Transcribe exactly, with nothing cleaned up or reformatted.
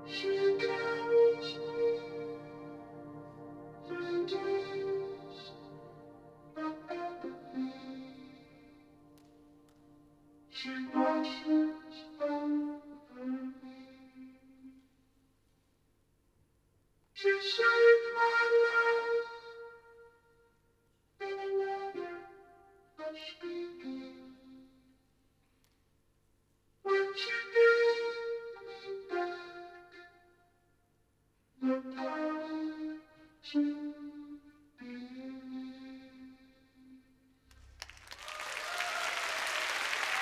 She carries me through days of apathy. She watches.